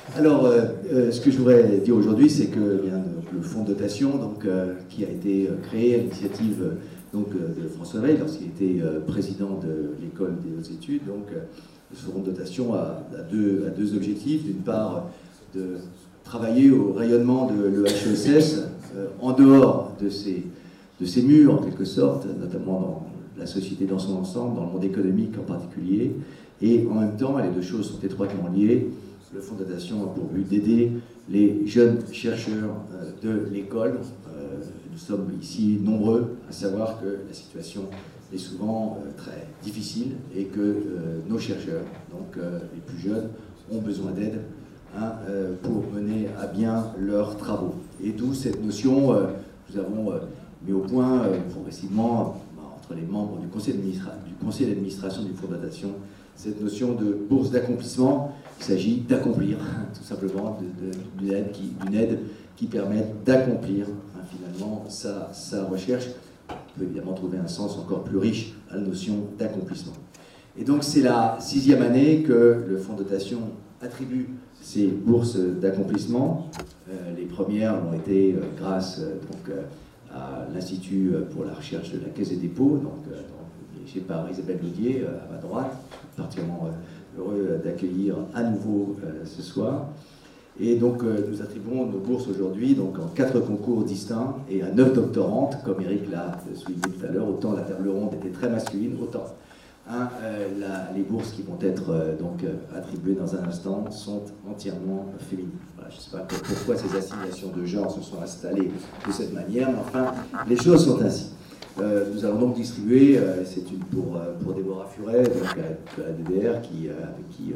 Alors, ce que je voudrais dire aujourd'hui, c'est que le fonds de dotation, qui a été créé à l'initiative de François Weil lorsqu'il était président de l'école des hautes études, ce fonds de dotation a deux objectifs. D'une part, de travailler au rayonnement de l'EHESS en dehors de ces murs, en quelque sorte, notamment dans la société dans son ensemble, dans le monde économique en particulier. Et en même temps, les deux choses sont étroitement liées. Le fonds de dotation a pour but d'aider les jeunes chercheurs de l'école. Nous sommes ici nombreux à savoir que la situation est souvent très difficile et que nos chercheurs, les plus jeunes, ont besoin d'aide pour mener à bien leurs travaux. Et d'où cette notion, nous avons mis au point progressivement, entre les membres du conseil d'administration du fonds de dotation, cette notion de bourse d'accomplissement. Il s'agit d'accomplir, tout simplement, d'une aide qui permette d'accomplir finalement sa recherche. On peut évidemment trouver un sens encore plus riche à la notion d'accomplissement. Et donc c'est la 6e année que le fonds de dotation attribue ces bourses d'accomplissement. Les premières ont été grâce à l'Institut pour la recherche de la Caisse des dépôts, dirigé par Isabelle Laudier à ma droite. Je suis particulièrement heureux d'accueillir à nouveau ce soir. Et donc nous attribuons nos bourses aujourd'hui en 4 concours distincts et à 9 doctorantes, comme Eric l'a souligné tout à l'heure. Autant la table ronde était très masculine, autant les bourses qui vont être attribuées dans un instant sont entièrement féminines. Voilà, je ne sais pas pourquoi ces assignations de genre se sont installées de cette manière, mais enfin, les choses sont ainsi. Nous allons donc distribuer, c'est une pour Déborah Furet, à la DDR, qui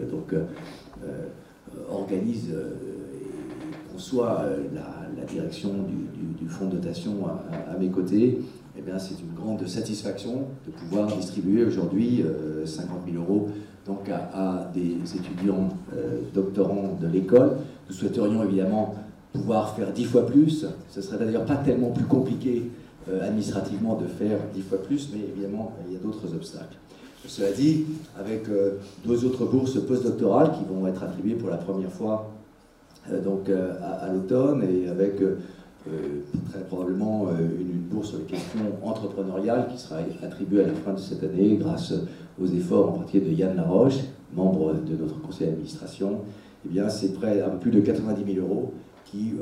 organise et conçoit la direction du fonds de dotation à mes côtés. Eh bien, c'est une grande satisfaction de pouvoir distribuer aujourd'hui 50 000 € à des étudiants doctorants de l'école. Nous souhaiterions évidemment pouvoir faire 10 fois plus. Ce serait d'ailleurs pas tellement plus compliqué administrativement de faire 10 fois plus, mais évidemment, il y a d'autres obstacles. Cela dit, avec 2 autres bourses postdoctorales qui vont être attribuées pour la première fois à l'automne, et avec très probablement une bourse sur les questions entrepreneuriales qui sera attribuée à la fin de cette année grâce aux efforts en particulier de Yann Laroche, membre de notre conseil d'administration. Eh bien, c'est près à plus de 90 000 € qui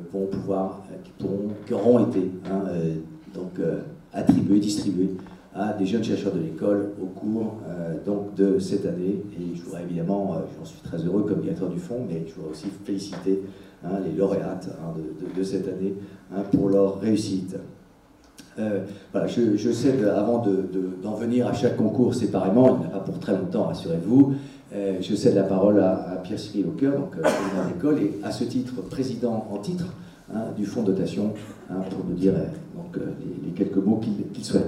auront été attribués, distribués à des jeunes chercheurs de l'école au cours de cette année. Et je voudrais évidemment, j'en suis très heureux comme directeur du fonds, mais je voudrais aussi féliciter les lauréates de cette année pour leur réussite. Voilà, je cède, avant d'en venir à chaque concours séparément, il n'y en a pas pour très longtemps, rassurez-vous, je cède la parole à Pierre-Cyril Aucoeur, président de l'école, et à ce titre, président en titre du fonds de dotation, pour nous dire les quelques mots qu'il souhaite.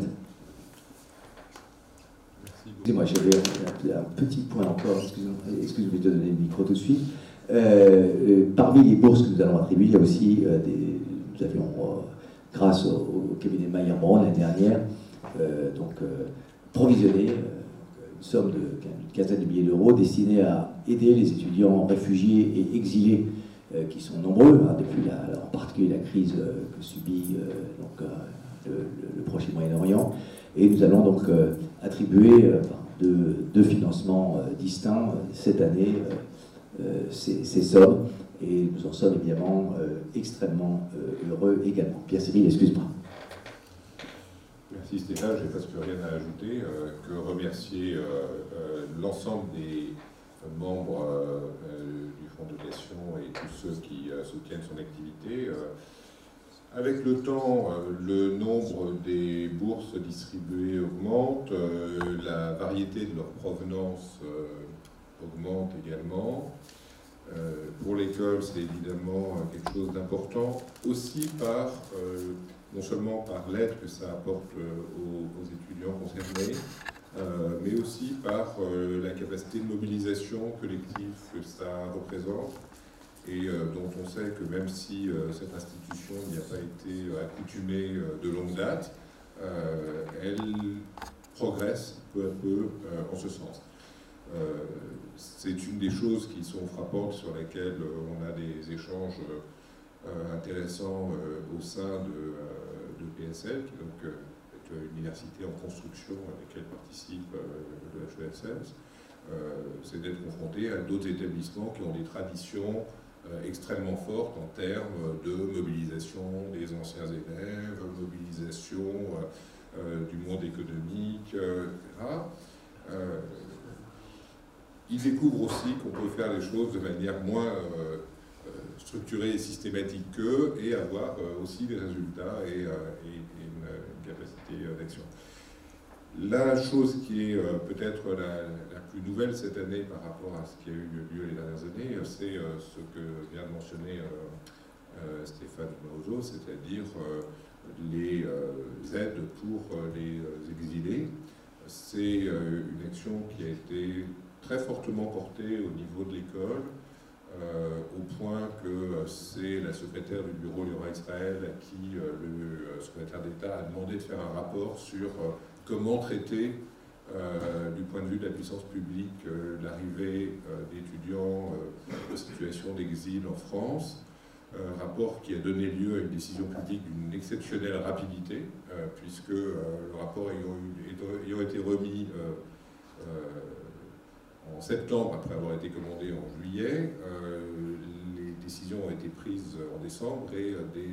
Excusez-moi, j'avais un petit point encore, excusez-moi de donner le micro tout de suite. Parmi les bourses que nous allons attribuer, il y a aussi nous avions, grâce au cabinet Mayer-Brown l'année dernière, provisionné une somme d'une quinzaine de milliers d'euros destinée à aider les étudiants réfugiés et exilés qui sont nombreux, depuis en particulier la crise que subit le Proche et Moyen-Orient. Et nous allons donc attribuer deux financements distincts cette année ces sommes, et nous en sommes évidemment extrêmement heureux également. Pierre-Cyril, excuse-moi. Merci Stéphane, je n'ai presque rien à ajouter, que remercier l'ensemble des membres du fonds de dotation et tous ceux qui soutiennent son activité. Avec le temps, le nombre des bourses distribuées augmente, la variété de leur provenance augmente également. Pour l'école, c'est évidemment quelque chose d'important, aussi non seulement par l'aide que ça apporte aux étudiants concernés, mais aussi par la capacité de mobilisation collective que ça représente, et dont on sait que même si cette institution n'y a pas été accoutumée de longue date, elle progresse peu à peu en ce sens. C'est une des choses qui sont frappantes, sur lesquelles on a des échanges intéressants au sein de PSL, qui donc est une université en construction à laquelle participe le HESS. C'est d'être confronté à d'autres établissements qui ont des traditions extrêmement fortes en termes de mobilisation des anciens élèves, mobilisation du monde économique, etc. Ils découvrent aussi qu'on peut faire les choses de manière moins structurée et systématique qu'eux, et avoir aussi des résultats et une capacité d'action. La chose qui est peut-être la plus nouvelle cette année par rapport à ce qui a eu lieu les dernières années, c'est ce que vient de mentionner Stéphane Maozo, c'est-à-dire les aides pour les exilés. C'est une action qui a été très fortement portée au niveau de l'école, au point que c'est la secrétaire du bureau Lyon-Israël à qui le secrétaire d'État a demandé de faire un rapport sur comment traiter, du point de vue de la puissance publique, l'arrivée d'étudiants en situation d'exil en France. Un rapport qui a donné lieu à une décision publique d'une exceptionnelle rapidité, puisque le rapport ayant été remis en septembre, après avoir été commandé en juillet, les décisions ont été prises en décembre, et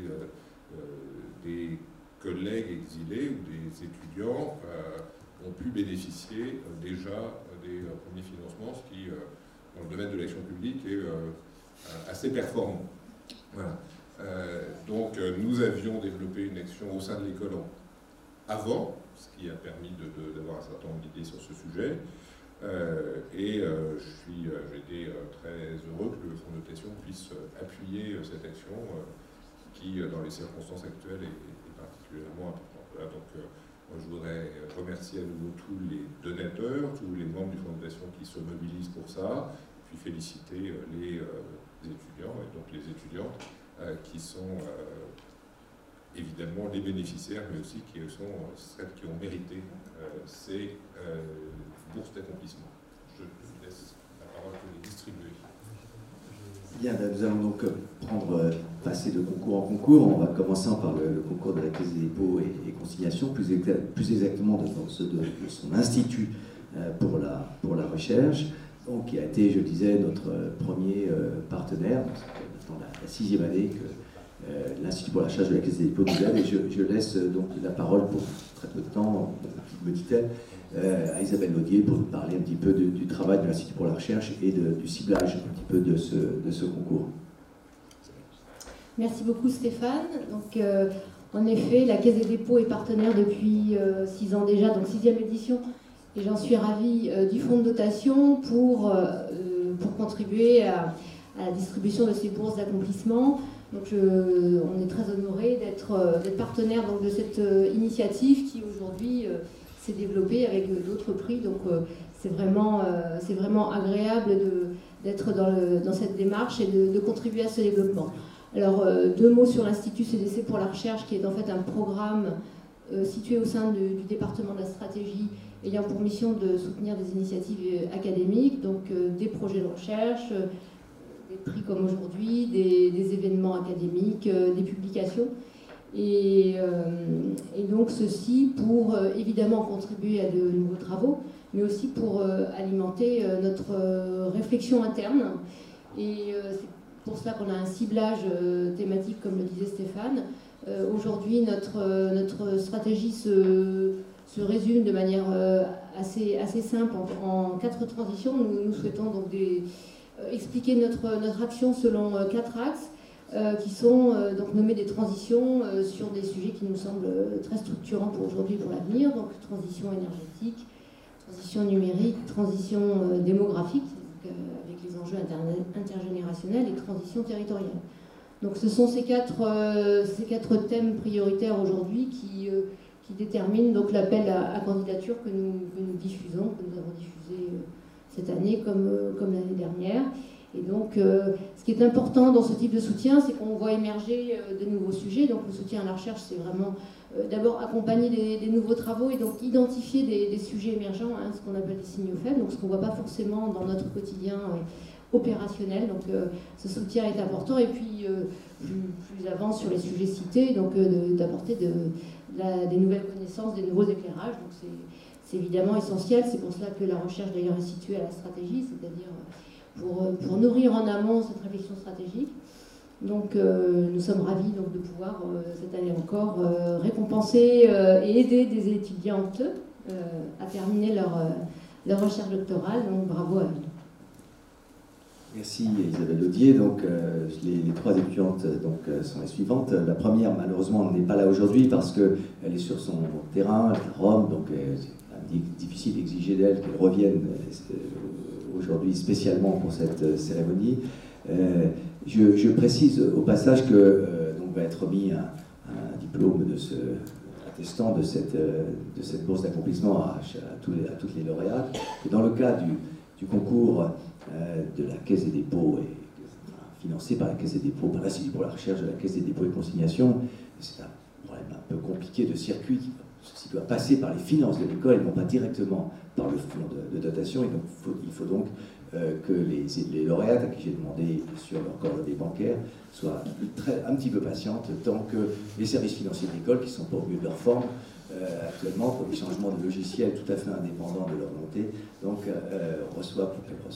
des collègues exilés ou des étudiants ont pu bénéficier déjà des premiers financements, ce qui, dans le domaine de l'action publique, est assez performant. Voilà. Donc nous avions développé une action au sein de l'école avant, ce qui a permis d'avoir un certain nombre d'idées sur ce sujet. J'ai été très heureux que le Fonds de dotation puisse appuyer cette action qui, dans les circonstances actuelles, est particulièrement importante. Voilà, donc, moi, je voudrais remercier à nouveau tous les donateurs, tous les membres du Fonds de dotation qui se mobilisent pour ça, puis féliciter les étudiants, et donc les étudiantes qui sont évidemment les bénéficiaires, mais aussi qui sont celles qui ont mérité ces bourses d'accomplissement. Je laisse la parole pour les distribuer. Bien, nous allons donc passer de concours en concours. On va commencer par le concours de la Caisse des dépôts et consignations, plus exactement de son institut pour la recherche, donc, qui a été, je le disais, notre premier partenaire. C'est maintenant la 6e année que l'Institut pour la recherche de la Caisse des dépôts nous aide, et je laisse donc la parole pour très peu de temps, me dit-elle, à Isabelle Laudier pour nous parler un petit peu du travail de l'Institut pour la recherche et du ciblage un petit peu de ce concours. Merci beaucoup Stéphane. Donc, en effet, la Caisse des dépôts est partenaire depuis 6 ans déjà, donc 6e édition, et j'en suis ravie du fonds de dotation pour contribuer à la distribution de ces bourses d'accomplissement. Donc on est très honorés d'être partenaire donc, de cette initiative qui aujourd'hui s'est développée avec d'autres prix. Donc c'est vraiment agréable d'être dans cette démarche et de contribuer à ce développement. Alors 2 mots sur l'Institut CDC pour la recherche, qui est en fait un programme situé au sein du département de la stratégie, ayant pour mission de soutenir des initiatives académiques, donc des projets de recherche, des prix comme aujourd'hui, des événements académiques, des publications. Et donc ceci pour évidemment contribuer à de nouveaux travaux, mais aussi pour alimenter notre réflexion interne. Et c'est pour cela qu'on a un ciblage thématique, comme le disait Stéphane. Aujourd'hui, notre stratégie se résume de manière assez simple en 4 transitions. Nous souhaitons donc expliquer notre action selon 4 axes qui sont donc nommés des transitions sur des sujets qui nous semblent très structurants pour aujourd'hui et pour l'avenir. Donc transition énergétique, transition numérique, transition démographique, avec les enjeux intergénérationnels, et transition territoriale. Donc ce sont ces quatre thèmes prioritaires aujourd'hui qui déterminent donc l'appel à candidature que nous diffusons, que nous avons diffusé cette année comme l'année dernière. Et donc, ce qui est important dans ce type de soutien, c'est qu'on voit émerger de nouveaux sujets. Donc, le soutien à la recherche, c'est vraiment d'abord accompagner des nouveaux travaux et donc identifier des sujets émergents, hein, ce qu'on appelle des signaux faibles, donc ce qu'on ne voit pas forcément dans notre quotidien opérationnel. Donc, ce soutien est important. Et puis, plus avant sur les sujets cités, donc d'apporter des nouvelles connaissances, des nouveaux éclairages. Donc, c'est évidemment essentiel. C'est pour cela que la recherche, d'ailleurs, est située à la stratégie, c'est-à-dire pour nourrir en amont cette réflexion stratégique. Donc nous sommes ravis donc, de pouvoir, cette année encore, récompenser et aider des étudiantes à terminer leur recherche doctorale. Donc bravo à elles. Merci Isabelle Audier. Donc, les trois étudiantes sont les suivantes. La première, malheureusement, n'est pas là aujourd'hui parce qu'elle est sur son terrain, à Rome, donc c'est difficile d'exiger d'elle qu'elle revienne aujourd'hui spécialement pour cette cérémonie. Je précise au passage que donc va être remis un diplôme attestant de cette bourse d'accomplissement à toutes les lauréates. Et dans le cas du concours de la Caisse des dépôts, financé par la Caisse des dépôts, par l'Institut pour la recherche de la Caisse des dépôts et consignations, c'est un problème un peu compliqué de circuit qui doit passer par les finances de l'école et non pas directement par le fonds de dotation. Et donc, il faut donc que les lauréates à qui j'ai demandé sur leur coordonnées bancaires soient un petit peu patientes tant que les services financiers de l'école, qui ne sont pas au mieux de leur forme actuellement, pour des changements de logiciels tout à fait indépendants de leur montée, donc reçoivent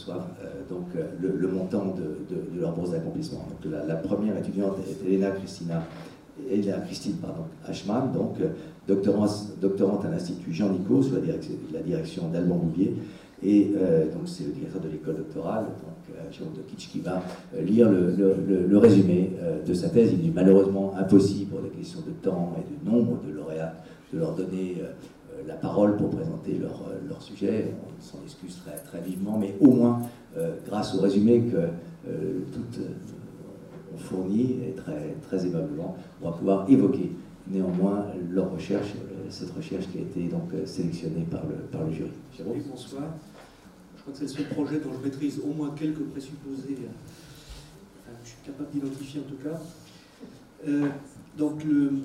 le montant de leur bourse d'accomplissement. Donc la première étudiante est Elena Christine Ashman, donc doctorante à l'Institut Jean Nicot sous la direction d'Alban Bouvier, et donc c'est le directeur de l'école doctorale, donc Jérôme Dokic, qui va lire le résumé de sa thèse. Il est malheureusement impossible, pour des questions de temps et de nombre de lauréats, de leur donner la parole pour présenter leur sujet. On s'en excuse très, très vivement, mais au moins, grâce au résumé que toutes ont fourni, et très, très aimablement, on va pouvoir évoquer néanmoins leur recherche, cette recherche qui a été donc sélectionnée par le jury. Jérôme. Oui, bonsoir. Je crois que c'est le seul projet dont je maîtrise au moins quelques présupposés. Je suis capable d'identifier en tout cas. Donc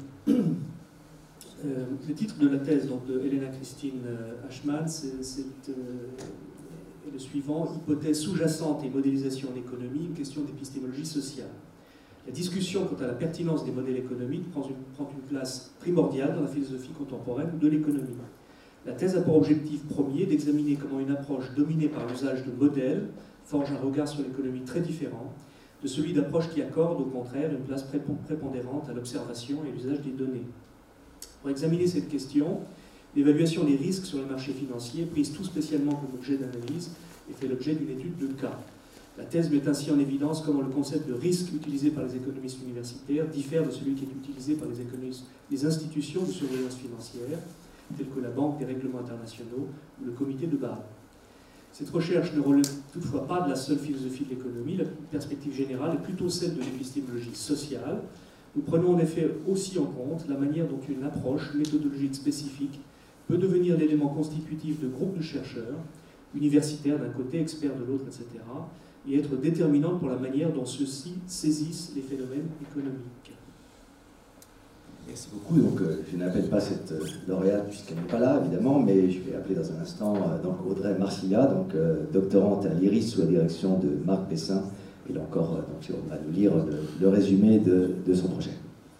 le titre de la thèse donc, de Elena Christine Ashman, c'est le suivant: hypothèse sous-jacente et modélisation en économie, une question d'épistémologie sociale. La discussion quant à la pertinence des modèles économiques prend une place primordiale dans la philosophie contemporaine de l'économie. La thèse a pour objectif premier d'examiner comment une approche dominée par l'usage de modèles forge un regard sur l'économie très différent de celui d'approche qui accorde au contraire une place prépondérante à l'observation et l'usage des données. Pour examiner cette question, l'évaluation des risques sur le marché financier, prise tout spécialement comme objet d'analyse, et fait l'objet d'une étude de cas. La thèse met ainsi en évidence comment le concept de risque utilisé par les économistes universitaires diffère de celui qui est utilisé par les économistes des institutions de surveillance financière, telles que la Banque des règlements internationaux ou le comité de Bâle. Cette recherche ne relève toutefois pas de la seule philosophie de l'économie. La perspective générale est plutôt celle de l'épistémologie sociale. Nous prenons en effet aussi en compte la manière dont une approche méthodologique spécifique peut devenir l'élément constitutif de groupes de chercheurs, universitaires d'un côté, experts de l'autre, etc., et être déterminante pour la manière dont ceux-ci saisissent les phénomènes économiques. Merci beaucoup. Donc, je n'appelle pas cette lauréate puisqu'elle n'est pas là, évidemment, mais je vais appeler dans un instant donc Audrey Marcilla, donc, doctorante à l'IRIS sous la direction de Marc Bessin. Et là encore, donc, on va nous lire le résumé de son projet.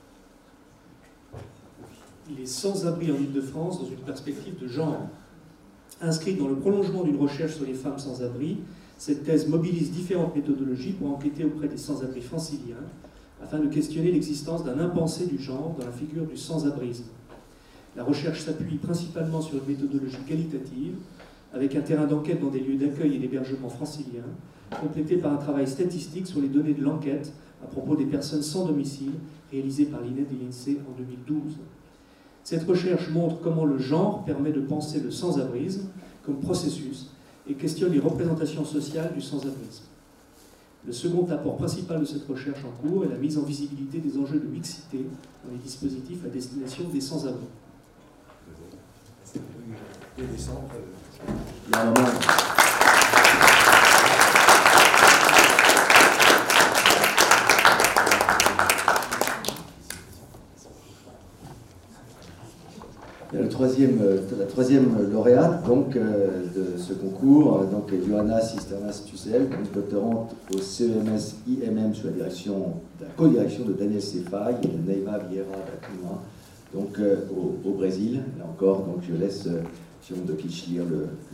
Les sans-abri en Île-de-France dans une perspective de genre. Inscrite dans le prolongement d'une recherche sur les femmes sans-abri, cette thèse mobilise différentes méthodologies pour enquêter auprès des sans-abri franciliens, afin de questionner l'existence d'un impensé du genre dans la figure du sans-abrisme. La recherche s'appuie principalement sur une méthodologie qualitative, avec un terrain d'enquête dans des lieux d'accueil et d'hébergement franciliens, complété par un travail statistique sur les données de l'enquête à propos des personnes sans domicile, réalisé par l'INED et l'INSEE en 2012. Cette recherche montre comment le genre permet de penser le sans-abrisme comme processus et questionne les représentations sociales du sans-abrisme. Le second apport principal de cette recherche en cours est la mise en visibilité des enjeux de mixité dans les dispositifs à destination des sans-abri. Il y a un moment... troisième lauréate donc, de ce concours, donc Johanna Cisternas-Tussel, doctorante au CEMS-IMM sous la co-direction de Daniel Sefai et de Neiva Vieira da Cunha, donc au Brésil. Là encore, donc, je laisse Jérôme Doklich lire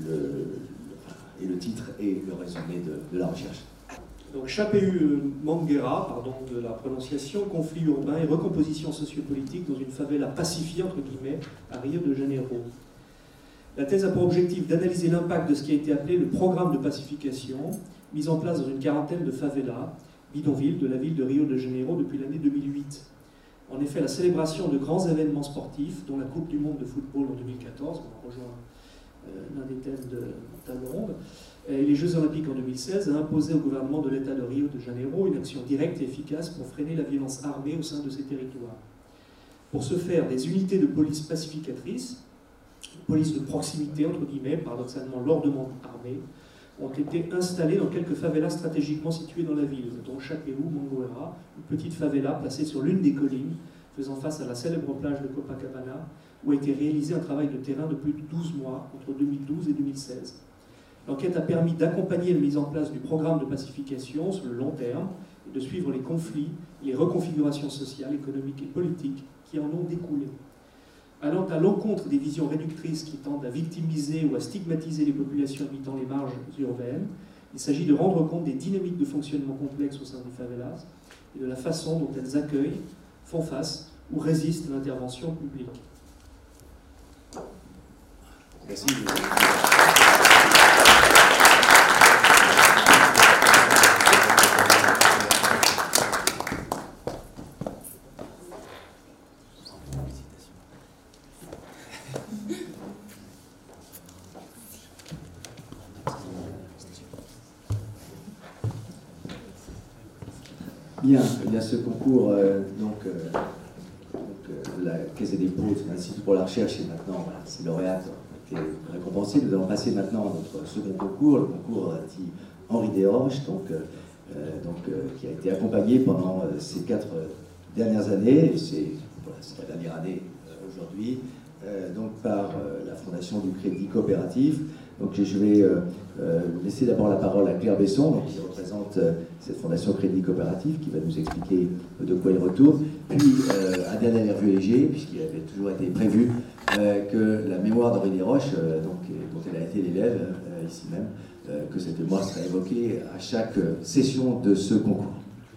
le titre et le résumé de la recherche. Donc, Chapéu Mangueira, pardon de la prononciation, conflit urbain et recomposition sociopolitique dans une favela pacifiée, entre guillemets, à Rio de Janeiro. La thèse a pour objectif d'analyser l'impact de ce qui a été appelé le programme de pacification, mis en place dans une quarantaine de favelas, bidonvilles de la ville de Rio de Janeiro depuis l'année 2008. En effet, la célébration de grands événements sportifs, dont la Coupe du Monde de football en 2014, on rejoint l'un des thèmes de table ronde, et les Jeux Olympiques en 2016, a imposé au gouvernement de l'État de Rio de Janeiro une action directe et efficace pour freiner la violence armée au sein de ces territoires. Pour ce faire, des unités de police pacificatrices, police de proximité, entre guillemets, paradoxalement lourdement armées, ont été installées dans quelques favelas stratégiquement situées dans la ville, dont Chapéu Mangueira, une petite favela placée sur l'une des collines, faisant face à la célèbre plage de Copacabana, où a été réalisé un travail de terrain de plus de 12 mois, entre 2012 et 2016. L'enquête a permis d'accompagner la mise en place du programme de pacification sur le long terme et de suivre les conflits, les reconfigurations sociales, économiques et politiques qui en ont découlé. Allant à l'encontre des visions réductrices qui tendent à victimiser ou à stigmatiser les populations habitant les marges urbaines, il s'agit de rendre compte des dynamiques de fonctionnement complexes au sein des favelas et de la façon dont elles accueillent, font face ou résistent à l'intervention publique. Merci. Bien, il y a ce concours de la Caisse des dépôts, de l'Institut pour la recherche, et maintenant, voilà, ces lauréates ont été récompensés. Nous allons passer maintenant à notre second concours, le concours dit Henri Desroches, qui a été accompagné pendant ces 4 dernières années, et c'est la dernière année aujourd'hui, par la Fondation du Crédit Coopératif. Donc je vais laisser d'abord la parole à Claire Besson, qui représente cette Fondation Crédit Coopératif, qui va nous expliquer de quoi il retourne. Puis à Daniel Hervieux-Léger, puisqu'il avait toujours été prévu que la mémoire d'Henri Desroches, dont elle a été l'élève ici même, que cette mémoire serait évoquée à chaque session de ce concours.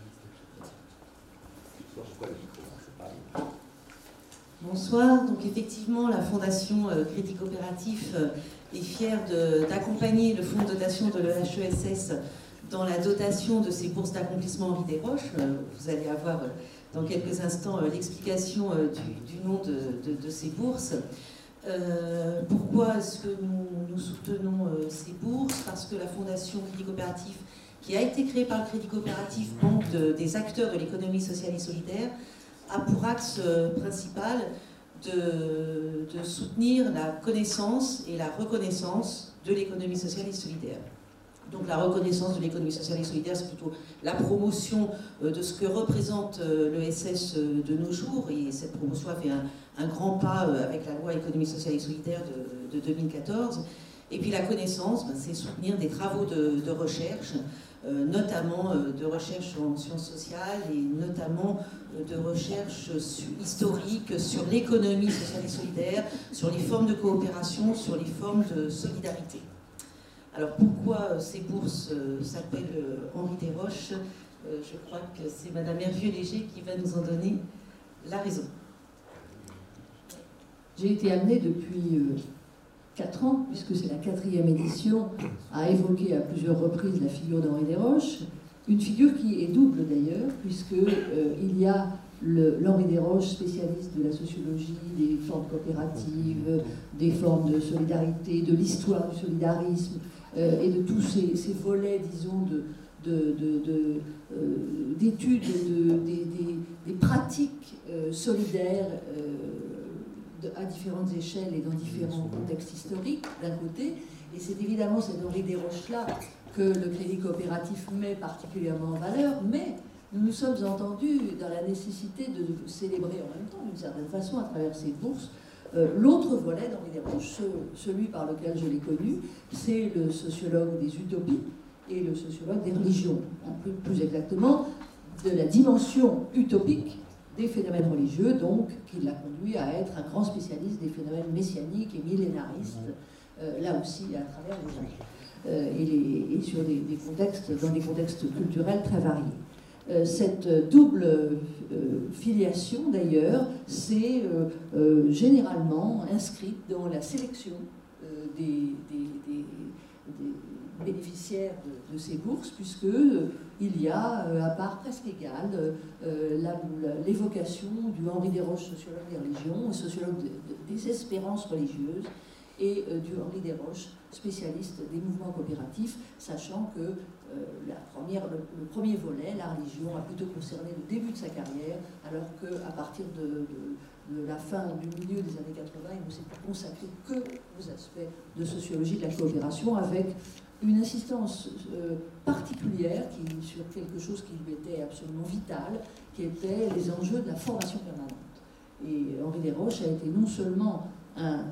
Bonsoir. Donc effectivement, la Fondation Crédit Coopératif est fière d'accompagner le fonds de dotation de l'EHESS dans la dotation de ces bourses d'accomplissement Henri Desroches. Vous allez avoir dans quelques instants l'explication du nom de ces bourses. Pourquoi est-ce que nous soutenons ces bourses? Parce que la Fondation Crédit Coopératif, qui a été créée par le Crédit Coopératif, banque des acteurs de l'économie sociale et solidaire, a pour axe principal de soutenir la connaissance et la reconnaissance de l'économie sociale et solidaire. Donc la reconnaissance de l'économie sociale et solidaire, c'est plutôt la promotion de ce que représente l'ESS de nos jours, et cette promotion a fait un grand pas avec la loi économie sociale et solidaire de 2014. Et puis la connaissance, c'est soutenir des travaux de recherche, notamment de recherche en sciences sociales et notamment de recherche historique sur l'économie sociale et solidaire, sur les formes de coopération, sur les formes de solidarité. Alors pourquoi ces bourses s'appellent Henri Desroches? Je crois que c'est Madame Hervieux-Léger qui va nous en donner la raison. J'ai été amenée depuis 4 ans, puisque c'est la 4e édition, à évoquer à plusieurs reprises la figure d'Henri Desroches, une figure qui est double d'ailleurs, puisqu'il y a l'Henri Desroches, spécialiste de la sociologie, des formes coopératives, des formes de solidarité, de l'histoire du solidarisme, et de tous ces volets, disons, d'études des pratiques solidaires à différentes échelles et dans différents contextes historiques, d'un côté, et c'est évidemment cet Henri Desroches-là que le Crédit Coopératif met particulièrement en valeur, mais nous nous sommes entendus dans la nécessité de célébrer en même temps, d'une certaine façon, à travers ces bourses, L'autre volet d'Henri Desroches, celui par lequel je l'ai connu, c'est le sociologue des utopies et le sociologue des religions, plus exactement de la dimension utopique des phénomènes religieux, donc qui l'a conduit à être un grand spécialiste des phénomènes messianiques et millénaristes, là aussi à travers les âges, et sur dans des contextes culturels très variés. Cette double filiation, d'ailleurs, s'est généralement inscrite dans la sélection des bénéficiaires de ces bourses, puisqu'il y a, à part presque égale, l'évocation du Henri Desroches, sociologue des religions, sociologue des espérances religieuses, et du Henri Desroches, spécialiste des mouvements coopératifs, sachant que le premier volet, la religion, a plutôt concerné le début de sa carrière, alors qu'à partir de la fin du milieu des années 80, il ne s'est plus consacré que aux aspects de sociologie de la coopération, avec une insistance particulière sur quelque chose qui lui était absolument vital, qui était les enjeux de la formation permanente. Et Henri Desroches a été non seulement un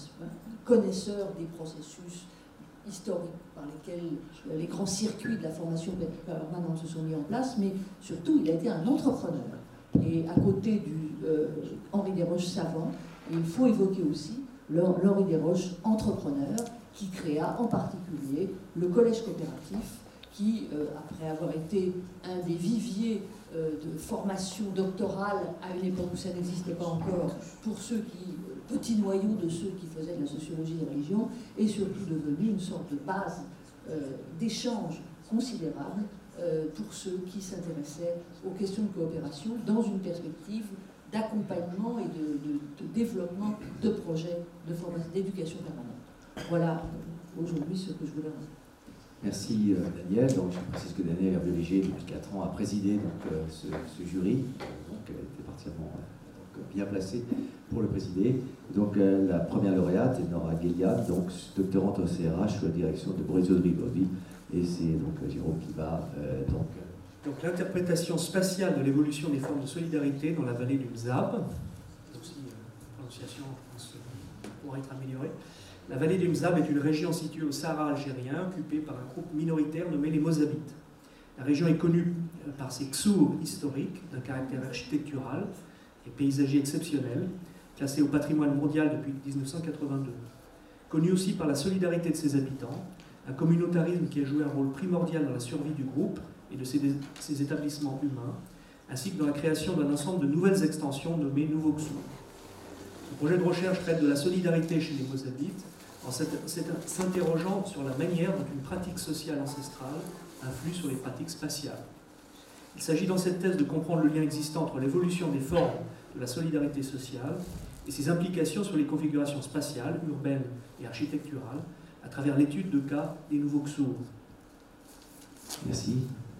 connaisseur des processus historiques par lesquels les grands circuits de la formation permanente se sont mis en place, mais surtout il a été un entrepreneur. Et à côté du Henri Desroches savant, il faut évoquer aussi l'Henri Desroches entrepreneur, qui créa en particulier le collège coopératif, qui, après avoir été un des viviers de formation doctorale à une époque où ça n'existait pas encore, pour petit noyau de ceux qui faisaient de la sociologie des religions, est surtout devenu une sorte de base d'échange considérable pour ceux qui s'intéressaient aux questions de coopération dans une perspective d'accompagnement et de développement de projets d'éducation permanente. Voilà aujourd'hui ce que je voulais dire. Merci Daniel. Donc, je précise que Daniel Hervé-Léger, depuis 4 ans, a présidé ce jury, donc elle était particulièrement bien placée pour le présider. Donc la première lauréate est Nora Guéliade, donc doctorante au CRH sous la direction de Boris Odrigovi, et c'est donc Jérôme qui va Donc l'interprétation spatiale de l'évolution des formes de solidarité dans la vallée du Mzab, aussi prononciation pourra être améliorée. La vallée du Mzab est une région située au Sahara algérien, occupée par un groupe minoritaire nommé les Mozabites. La région est connue par ses ksurs historiques d'un caractère architectural et paysager exceptionnel, classé au patrimoine mondial depuis 1982. Connue aussi par la solidarité de ses habitants, un communautarisme qui a joué un rôle primordial dans la survie du groupe et de ses établissements humains, ainsi que dans la création d'un ensemble de nouvelles extensions nommées Nouveaux Ksurs. Ce projet de recherche traite de la solidarité chez les Mozabites, en s'interrogeant sur la manière dont une pratique sociale ancestrale influe sur les pratiques spatiales. Il s'agit dans cette thèse de comprendre le lien existant entre l'évolution des formes de la solidarité sociale et ses implications sur les configurations spatiales, urbaines et architecturales, à travers l'étude de cas des Nouveaux Ksurs. Merci.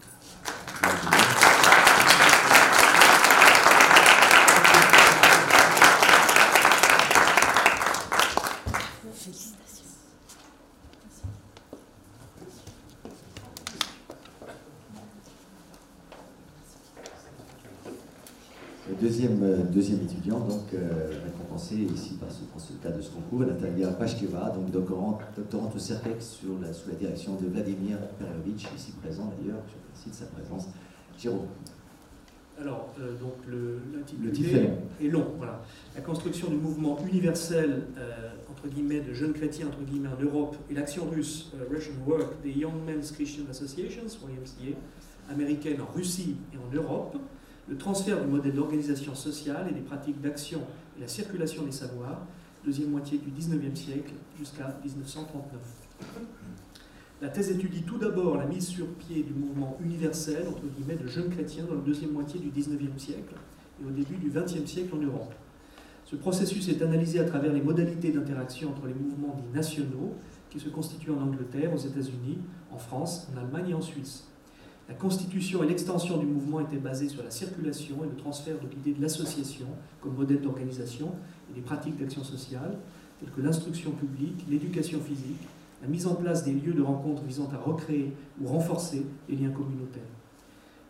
Deuxième étudiant, donc récompensé ici dans ce cas de ce concours, Natalia Pashkeva, donc doctorante au CERTEC sous la direction de Vladimir Perovitch, ici présent d'ailleurs, je remercie de sa présence. Jérôme. Alors, donc le titre est long. Voilà. La construction du mouvement universel, entre guillemets, de jeunes chrétiens, entre guillemets, en Europe, et l'action russe, Russian Work, des Young Men's Christian Associations, ou YMCA, américaine en Russie et en Europe, le transfert du modèle d'organisation sociale et des pratiques d'action et la circulation des savoirs, deuxième moitié du XIXe siècle jusqu'à 1939. La thèse étudie tout d'abord la mise sur pied du mouvement universel, entre guillemets, de jeunes chrétiens dans la deuxième moitié du XIXe siècle et au début du XXe siècle en Europe. Ce processus est analysé à travers les modalités d'interaction entre les mouvements dits nationaux qui se constituent en Angleterre, aux États-Unis, en France, en Allemagne et en Suisse. La constitution et l'extension du mouvement étaient basées sur la circulation et le transfert de l'idée de l'association comme modèle d'organisation et des pratiques d'action sociale, telles que l'instruction publique, l'éducation physique, la mise en place des lieux de rencontre visant à recréer ou renforcer les liens communautaires.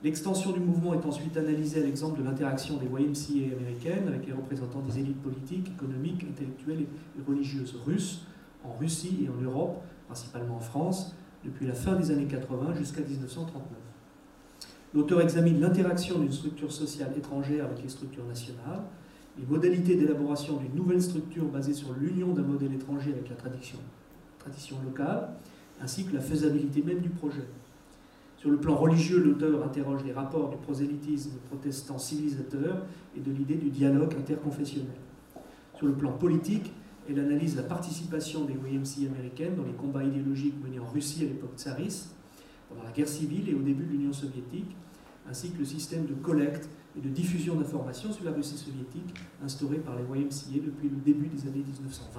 L'extension du mouvement est ensuite analysée à l'exemple de l'interaction des YMCA américaines avec les représentants des élites politiques, économiques, intellectuelles et religieuses russes, en Russie et en Europe, principalement en France, depuis la fin des années 80 jusqu'à 1939. L'auteur examine l'interaction d'une structure sociale étrangère avec les structures nationales, les modalités d'élaboration d'une nouvelle structure basée sur l'union d'un modèle étranger avec la tradition locale, ainsi que la faisabilité même du projet. Sur le plan religieux, l'auteur interroge les rapports du prosélytisme protestant civilisateur et de l'idée du dialogue interconfessionnel. Sur le plan politique, elle analyse la participation des YMCA américaines dans les combats idéologiques menés en Russie à l'époque tsariste, pendant la guerre civile et au début de l'Union soviétique, ainsi que le système de collecte et de diffusion d'informations sur la Russie soviétique instauré par les YMCA depuis le début des années 1920.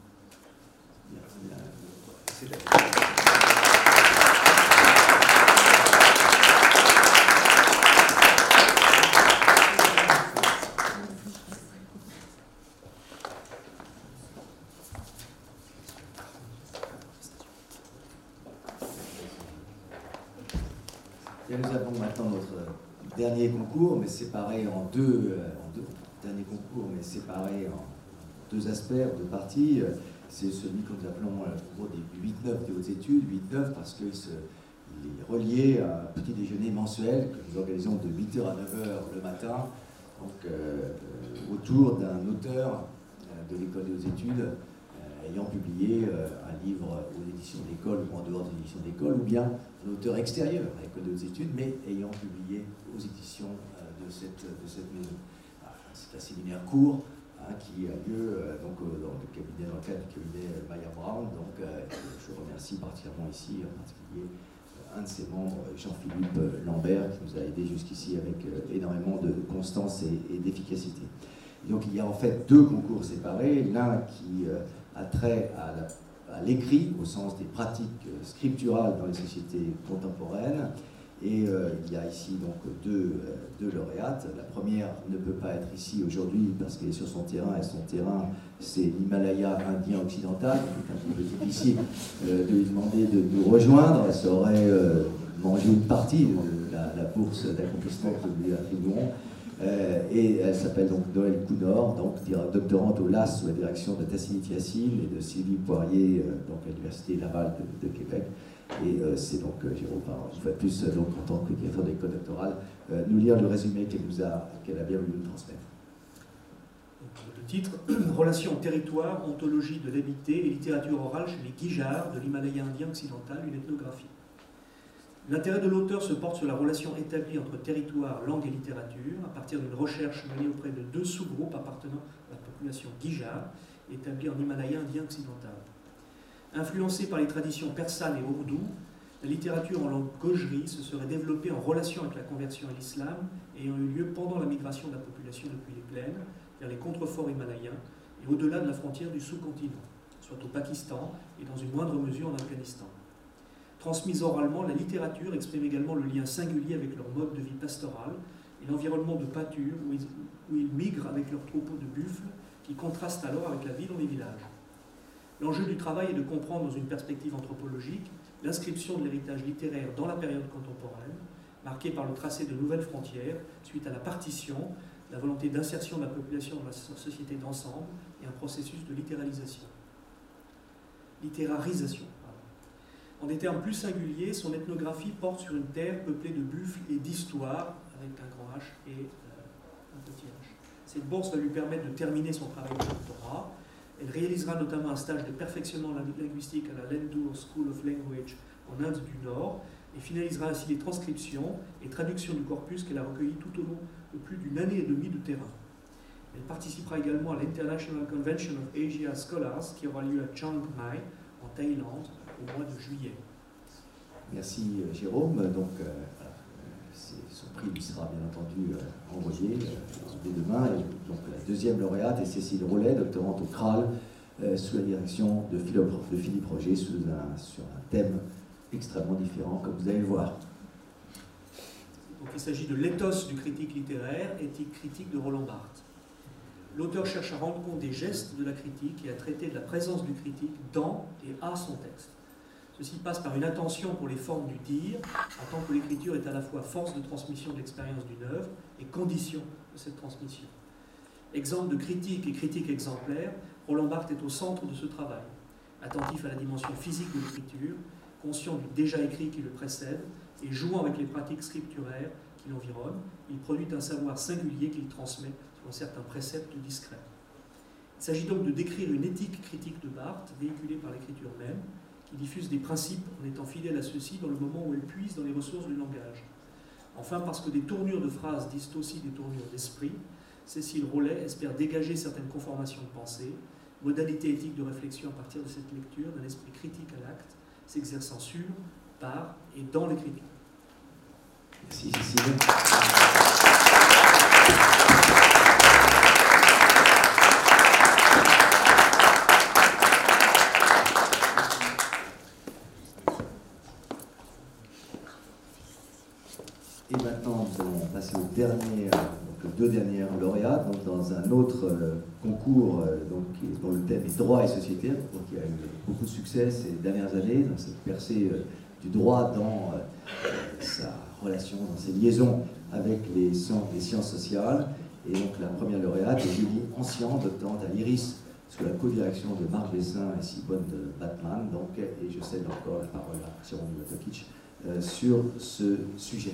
Et nous avons maintenant notre dernier concours, mais séparé en deux derniers concours, mais séparés en deux aspects, en deux parties. C'est celui que nous appelons le concours des 8-9 des hautes études, 8-9 parce qu'il est relié à un petit déjeuner mensuel que nous organisons de 8h à 9h le matin, donc autour d'un auteur de l'école des hautes études ayant publié un livre aux éditions d'école ou en dehors des éditions d'école, ou bien un auteur extérieur à l'école des hautes études, mais ayant publié aux éditions de cette maison. C'est un séminaire court qui a lieu dans le cadre du cabinet Mayer Brown. Donc je remercie particulièrement ici, en particulier, un de ses membres, Jean-Philippe Lambert, qui nous a aidés jusqu'ici avec énormément de constance et d'efficacité. Donc il y a en fait deux concours séparés, l'un qui a trait à l'écrit, au sens des pratiques scripturales dans les sociétés contemporaines. Et il y a ici donc deux lauréates. La première ne peut pas être ici aujourd'hui parce qu'elle est sur son terrain, et son terrain, c'est l'Himalaya indien occidental. C'est un petit peu difficile de lui demander de nous rejoindre. Elle saurait manger une partie de la bourse d'accomplissement que nous lui attribuerons. Et elle s'appelle donc Noël Counor, donc doctorante au LAS sous la direction de Tassinit Yacine et de Sylvie Poirier, donc à l'Université Laval de Québec. Et c'est donc Jérôme, une fois de plus, donc, en tant que directeur de l'école doctorale, nous lire le résumé qu'elle a bien voulu nous transmettre. Le titre, Relations territoire, ontologie de l'habité et littérature orale chez les Guijards de l'Himalaya indien occidental, une ethnographie. L'intérêt de l'auteur se porte sur la relation établie entre territoire, langue et littérature, à partir d'une recherche menée auprès de deux sous-groupes appartenant à la population Guijard, établie en Himalaya indien occidental. Influencée par les traditions persanes et ourdou, la littérature en langue gojri se serait développée en relation avec la conversion à l'islam ayant eu lieu pendant la migration de la population depuis les plaines vers les contreforts himalayens et au-delà de la frontière du sous-continent, soit au Pakistan et dans une moindre mesure en Afghanistan. Transmise oralement, la littérature exprime également le lien singulier avec leur mode de vie pastoral et l'environnement de pâture où ils migrent avec leurs troupeaux de buffles qui contrastent alors avec la vie dans les villages. L'enjeu du travail est de comprendre dans une perspective anthropologique l'inscription de l'héritage littéraire dans la période contemporaine, marquée par le tracé de nouvelles frontières suite à la partition, la volonté d'insertion de la population dans la société d'ensemble et un processus de littéralisation. Littérarisation. En des termes plus singuliers, son ethnographie porte sur une terre peuplée de buffles et d'histoires, avec un grand H et un petit H. Cette bourse va lui permettre de terminer son travail de doctorat. Elle réalisera notamment un stage de perfectionnement linguistique à la Lendur School of Language en Inde du Nord et finalisera ainsi les transcriptions et traductions du corpus qu'elle a recueilli tout au long de plus d'une année et demie de terrain. Elle participera également à l'International Convention of Asia Scholars qui aura lieu à Chiang Mai, en Thaïlande, au mois de juillet. Merci Jérôme. Donc, son prix lui sera bien entendu envoyé dès demain. Et donc, la deuxième lauréate est Cécile Rollet, doctorante au CRAL, sous la direction de Philippe Roger, sur un thème extrêmement différent, comme vous allez le voir. Donc, il s'agit de l'éthos du critique littéraire, éthique critique de Roland Barthes. L'auteur cherche à rendre compte des gestes de la critique et à traiter de la présence du critique dans et à son texte. Ceci passe par une attention pour les formes du dire, en tant que l'écriture est à la fois force de transmission de l'expérience d'une œuvre et condition de cette transmission. Exemple de critique et critique exemplaire, Roland Barthes est au centre de ce travail. Attentif à la dimension physique de l'écriture, conscient du déjà écrit qui le précède et jouant avec les pratiques scripturaires qui l'environnent, il produit un savoir singulier qu'il transmet selon certains préceptes discrets. Il s'agit donc de décrire une éthique critique de Barthes, véhiculée par l'écriture même, qui diffuse des principes en étant fidèle à ceux-ci dans le moment où elle puise dans les ressources du langage. Enfin, parce que des tournures de phrases disent aussi des tournures d'esprit, Cécile Rollet espère dégager certaines conformations de pensée, modalités éthiques de réflexion à partir de cette lecture d'un esprit critique à l'acte, s'exerçant sur, par et dans l'écriture. Merci Cécile. Et maintenant, nous allons passer aux deux dernières lauréates, donc dans un autre concours dont le thème est droit et société, donc il y a eu beaucoup de succès ces dernières années dans cette percée du droit dans sa relation, dans ses liaisons avec les sciences sociales. Et donc la première lauréate est Julie Ancien, doctorante à l'IRIS, sous la co-direction de Marc Bessin et Simone de Batman. Donc, et je cède encore la parole à Sharon Tokic sur ce sujet.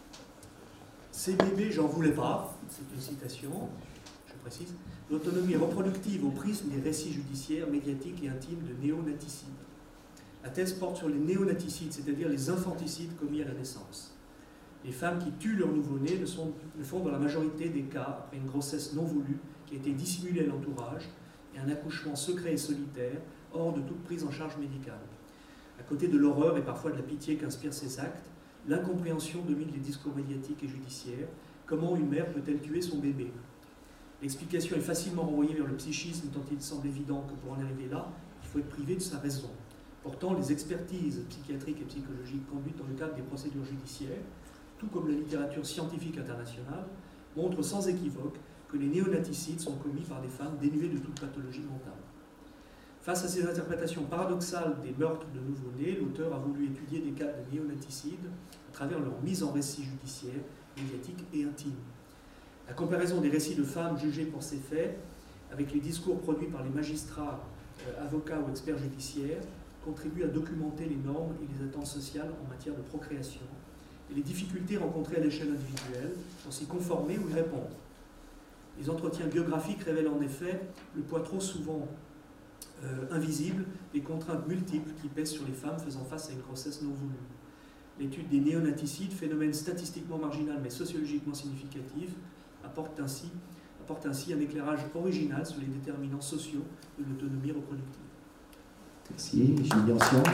Ces bébés, j'en voulais pas, c'est une citation, je précise, l'autonomie reproductive au prisme des récits judiciaires, médiatiques et intimes de néonaticides. La thèse porte sur les néonaticides, c'est-à-dire les infanticides commis à la naissance. Les femmes qui tuent leur nouveau-né le font dans la majorité des cas après une grossesse non voulue qui a été dissimulée à l'entourage et un accouchement secret et solitaire, hors de toute prise en charge médicale. À côté de l'horreur et parfois de la pitié qu'inspirent ces actes, l'incompréhension domine les discours médiatiques et judiciaires. Comment une mère peut-elle tuer son bébé? L'explication est facilement renvoyée vers le psychisme, tant il semble évident que pour en arriver là, il faut être privé de sa raison. Pourtant, les expertises psychiatriques et psychologiques conduites dans le cadre des procédures judiciaires, tout comme la littérature scientifique internationale, montrent sans équivoque que les néonaticides sont commis par des femmes dénuées de toute pathologie mentale. Face à ces interprétations paradoxales des meurtres de nouveau-nés, l'auteur a voulu étudier des cas de néonaticides à travers leur mise en récit judiciaire, médiatique et intime. La comparaison des récits de femmes jugées pour ces faits avec les discours produits par les magistrats, avocats ou experts judiciaires contribue à documenter les normes et les attentes sociales en matière de procréation et les difficultés rencontrées à l'échelle individuelle pour s'y conformer ou y répondre. Les entretiens biographiques révèlent en effet le poids trop souvent invisible des contraintes multiples qui pèsent sur les femmes faisant face à une grossesse non voulue. L'étude des néonaticides, phénomène statistiquement marginal mais sociologiquement significatif, apporte ainsi un éclairage original sur les déterminants sociaux de l'autonomie reproductive. Merci, Julie Ancien.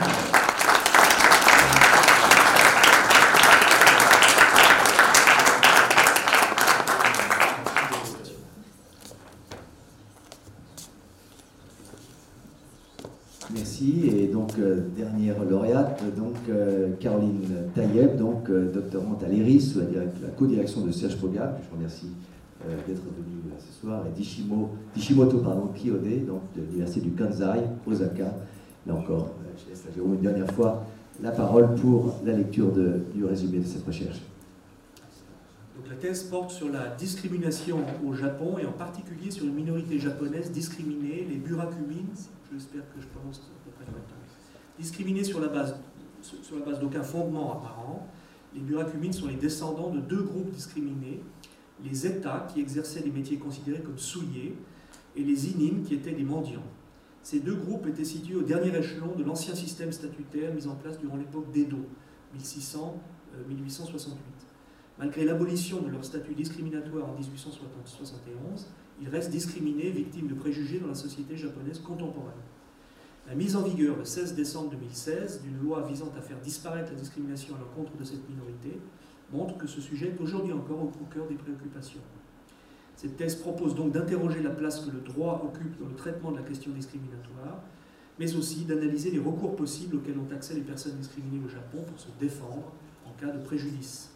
Merci, et donc dernière lauréate, donc Caroline Taïeb, donc doctorante à l'IRIS sous la co-direction de Serge Pogam, je vous remercie d'être venu ce soir, et Dishimoto Kiyode, donc de l'université du Kansai, Osaka. Là encore, je laisse à Jérôme une dernière fois la parole pour la lecture du résumé de cette recherche. Donc la thèse porte sur la discrimination au Japon et en particulier sur une minorité japonaise discriminée, les Burakumins, j'espère que je prononce à peu près correctement, discriminés sur la base d'aucun fondement apparent. Les Burakumins sont les descendants de deux groupes discriminés, les Eta qui exerçaient des métiers considérés comme souillés et les Inin qui étaient des mendiants. Ces deux groupes étaient situés au dernier échelon de l'ancien système statutaire mis en place durant l'époque d'Edo, 1600-1868. Malgré l'abolition de leur statut discriminatoire en 1871, ils restent discriminés, victimes de préjugés dans la société japonaise contemporaine. La mise en vigueur le 16 décembre 2016 d'une loi visant à faire disparaître la discrimination à l'encontre de cette minorité montre que ce sujet est aujourd'hui encore au cœur des préoccupations. Cette thèse propose donc d'interroger la place que le droit occupe dans le traitement de la question discriminatoire, mais aussi d'analyser les recours possibles auxquels ont accès les personnes discriminées au Japon pour se défendre en cas de préjudice.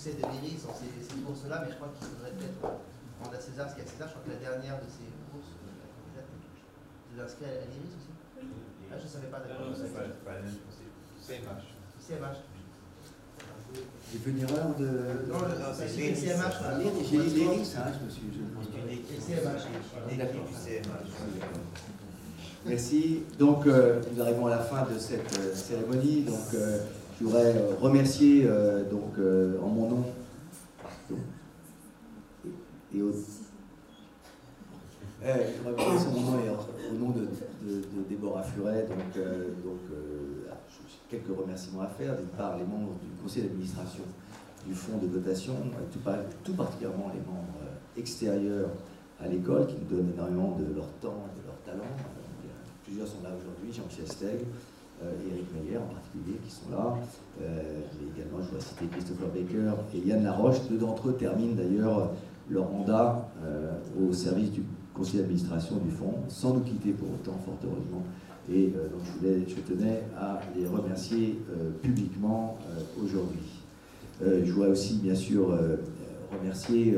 succès de l'IRIS dans ces bourses-là, mais je crois qu'il faudrait peut-être rendre à César ce qu'il y a à César. Je crois que la dernière de ces bourses, vous êtes inscrit à l'IRIS aussi? Oui. Ah, je ne savais pas, d'accord. Non, c'est pas CMH. CMH. J'ai fait une erreur de. Non, c'est CMH. J'ai dit l'IRIS, hein, je me suis. CMH. D'accord. CMH. Merci. Donc, nous arrivons à la fin de cette cérémonie. Donc, je voudrais remercier en mon nom et au nom de Déborah Furet. Donc, j'ai quelques remerciements à faire. D'une part, les membres du conseil d'administration du fonds de dotation, tout particulièrement les membres extérieurs à l'école qui nous donnent énormément de leur temps, de leur talent. Plusieurs sont là aujourd'hui, Jean-Michel Steg, Éric Meyer en particulier, qui sont là. Mais également, je dois citer Christopher Baker et Yann Laroche. Deux d'entre eux terminent d'ailleurs leur mandat au service du conseil d'administration du fonds, sans nous quitter pour autant, fort heureusement. Et donc je tenais à les remercier publiquement aujourd'hui. Je voudrais aussi, bien sûr, remercier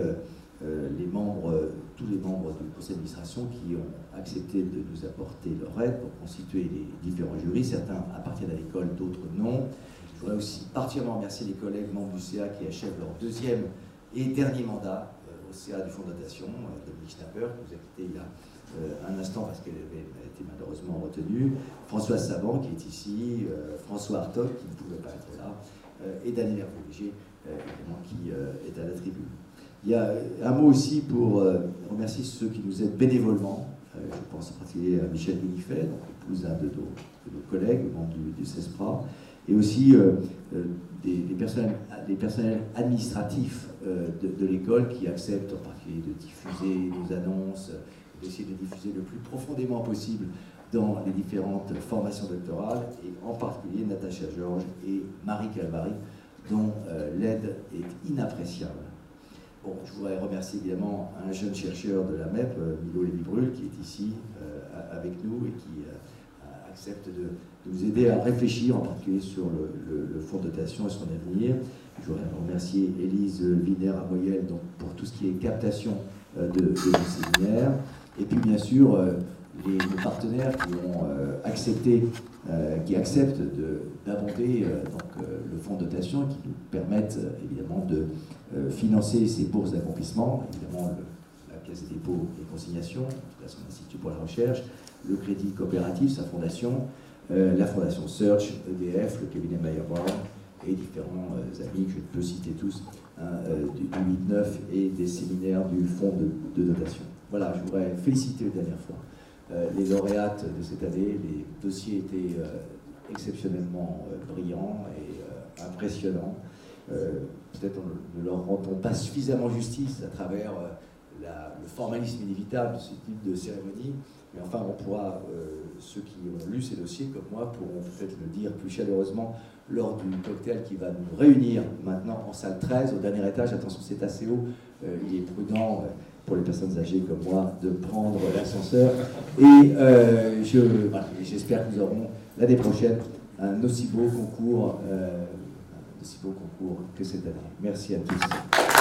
tous les membres du conseil d'administration qui ont accepté de nous apporter leur aide pour constituer les différents jurys. Certains appartiennent à l'école, d'autres non. Je voudrais aussi particulièrement remercier les collègues membres du CA qui achèvent leur deuxième et dernier mandat au CA du fonds de dotation, Dominique Schnapper, qui nous a quittés il y a un instant parce qu'elle avait été malheureusement retenue, Françoise Saban qui est ici, François Hartog qui ne pouvait pas être là, et Daniel Hervé-Léger, évidemment, qui est à la tribune. Il y a un mot aussi pour remercier ceux qui nous aident bénévolement. Je pense en particulier à Michel Benifet, donc épouse d'un de nos collègues, membre du CESPRA, et aussi des personnels administratifs de l'école qui acceptent en particulier de diffuser nos annonces, d'essayer de diffuser le plus profondément possible dans les différentes formations doctorales, et en particulier Natacha Georges et Marie Calvary, dont l'aide est inappréciable. Bon, je voudrais remercier évidemment un jeune chercheur de la MEP, Milo Lévy-Brul, qui est ici avec nous et qui accepte de nous aider à réfléchir en particulier sur le fonds de dotation et son avenir. Je voudrais remercier Élise Wiener-Amoyel pour tout ce qui est captation de nos séminaires. Et puis bien sûr, les partenaires qui ont qui acceptent d'abonder le fonds de dotation et qui nous permettent évidemment de financer ces bourses d'accomplissement, évidemment la Caisse des dépôts et consignations, en tout cas son institut pour la recherche, le Crédit coopératif, sa fondation, la fondation Search, EDF, le cabinet Mayer-Brown et différents amis que je peux citer tous, du 8-9 et des séminaires du fonds de dotation. Voilà, je voudrais féliciter une dernière fois les lauréates de cette année. Les dossiers étaient exceptionnellement brillants et impressionnants. Peut-être ne leur rendons pas suffisamment justice à travers le formalisme inévitable de ce type de cérémonie, mais enfin on pourra, ceux qui ont lu ces dossiers comme moi pourront peut-être le dire plus chaleureusement lors du cocktail qui va nous réunir maintenant en salle 13 au dernier étage. Attention, c'est assez haut, il est prudent pour les personnes âgées comme moi de prendre l'ascenseur, et j'espère que nous aurons l'année prochaine un aussi beau concours que cette année. Merci à tous.